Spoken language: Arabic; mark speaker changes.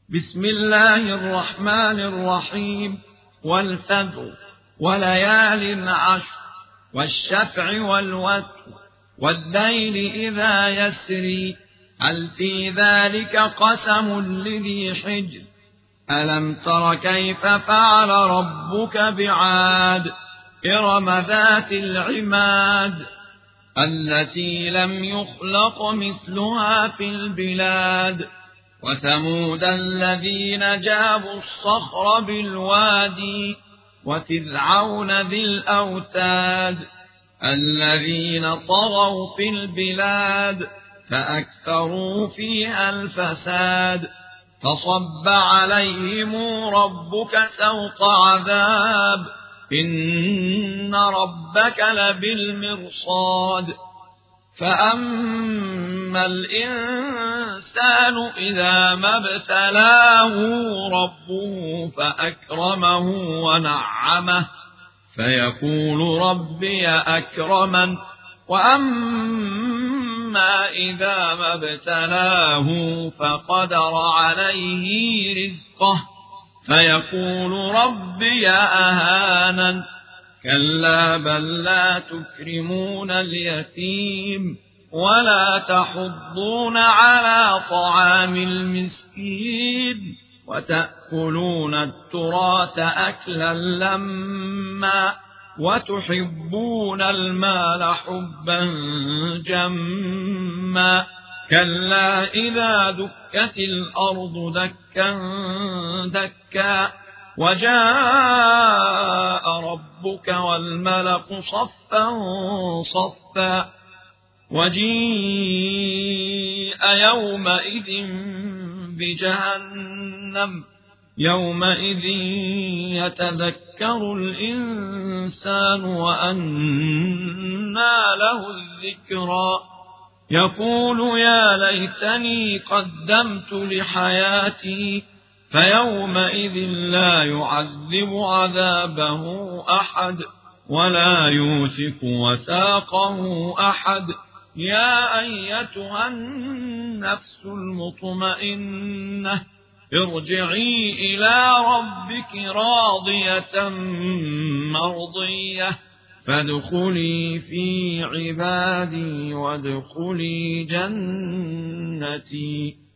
Speaker 1: بسم الله الرحمن الرحيم. والفجر وليال عشر والشفع والوتر والليل إذا يسري هل في ذلك قسم لذي حجر ألم تر كيف فعل ربك بعاد إرم ذات العماد التي لم يخلق مثلها في البلاد وثمود الذين جابوا الصخر بالوادي وفرعون ذي الأوتاد الذين طغوا في البلاد فأكثروا فيها الفساد فصب عليهم ربك سوط عذاب إن ربك لبالمرصاد فأما الإنسان إذا ما ابتلاه ربه فأكرمه ونعمه فيقول ربي أكرمن وأما إذا ما ابتلاه فقدر عليه رزقه فيقول ربي أهانن كلا بل لا تكرمون اليتيم ولا تحضون على طعام المسكين وتأكلون التراث أكلا لما وتحبون المال حبا جما كلا إذا دكت الأرض دكا دكا وجاء ربك والملك صفا صفا وجيء يومئذ بجهنم يومئذ يتذكر الإنسان وأنى له الذكرى يقول يا ليتني قدمت لحياتي فيومئذ لا يعذب عذابه أحد ولا يوثق وثاقه أحد يا أيتها النفس المطمئنة ارجعي إلى ربك راضية مرضية فادخلي في عبادي وادخلي جنتي.